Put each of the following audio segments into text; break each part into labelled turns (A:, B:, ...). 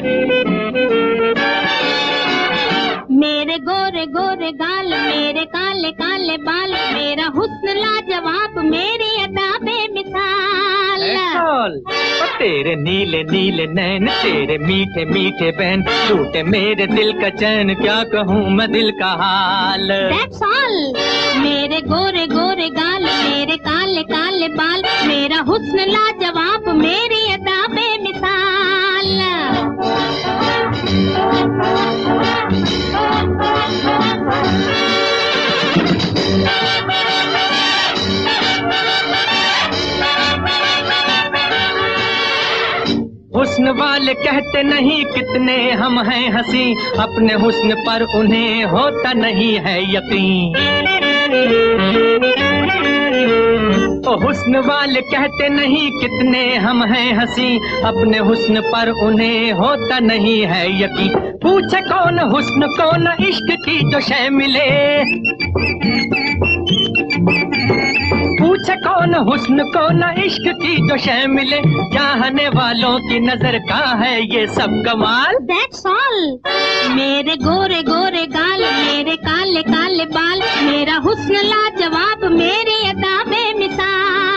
A: मेरे गोरे गोरे गाल, मेरे काले काले बाल, मेरा हुस्न लाजवाब, मेरी अदा बेमिसाल।
B: तेरे नीले नीले नैन, तेरे मीठे मीठे बैन, टूटे मेरे दिल का चैन, क्या कहूँ मैं दिल का हाल।
A: That's all। मेरे गोरे गोरे गाल, मेरे काले काले बाल, मेरा हुस्न लाजवाब, मेरी अदा बेमिसाल।
B: हुस्न वाले कहते नहीं कितने हम हैं हंसी, अपने हुस्न पर उन्हें होता नहीं है यकीन। ओ हुस्न वाले कहते नहीं कितने हम हैं हंसी, अपने हुस्न पर उन्हें होता नहीं है यकीन। पूछे कौन हुस्न कौन इश्क की जो शय मिले, पूछे कौन हुस्न कौन इश्क की जो शय मिले, चाहने वालों की नजर का है ये सब कमाल।
A: That's all। मेरे गोरे गोरे गाल, मेरे काले काले बाल, मेरा हुस्न लाजवाब, मेरी अदा बेमिसाल।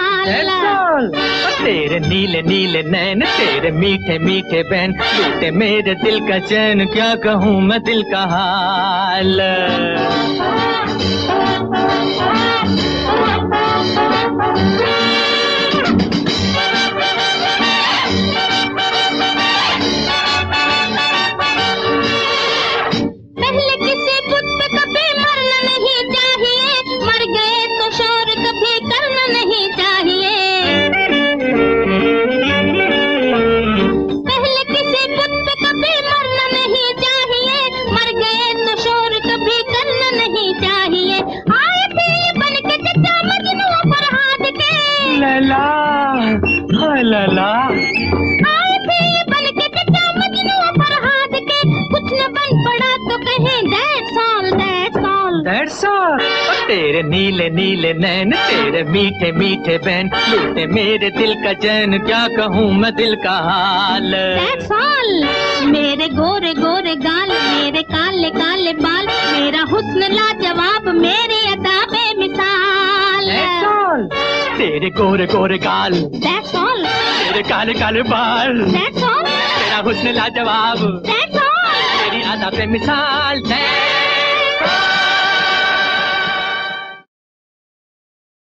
B: तेरे नीले नीले नैन, तेरे मीठे मीठे बैन, टूटे मेरे दिल का चैन, क्या कहूँ मैं दिल का हाल।
A: पहले किसी बुत पे कभी मरना नहीं चाहिए, मर गए तो शोर कभी करना नहीं चाहिए। पहले किसी बुत पे कभी मरना नहीं चाहिए, मर गए तो शोर कभी करना नहीं चाहिए। आए थे ये बन के चचा मजनू फरहाद के,
B: लला हाय लला।
A: आए थे ये बन के चचा मजनू फरहाद के, कुछ न बन पड़ा तो कहें that's all, that's all।
B: That's all। तेरे नीले नीले नैन, तेरे मीठे मीठे बैन, लूटे मेरे दिल का चैन, क्या कहूँ मैं दिल का हाल।
A: That's all। मेरे गोरे गोरे गाल, मेरे काले काले बाल, मेरा हुस्न लाजवाब, मेरी अदा बेमिसाल।
B: That's all। तेरे गोरे गोरे गाल,
A: That's all।
B: तेरे काले काले बाल,
A: That's all।
B: तेरा हुस्न लाजवाब,
A: That's all।
B: तेरी अदा पे मिसाल।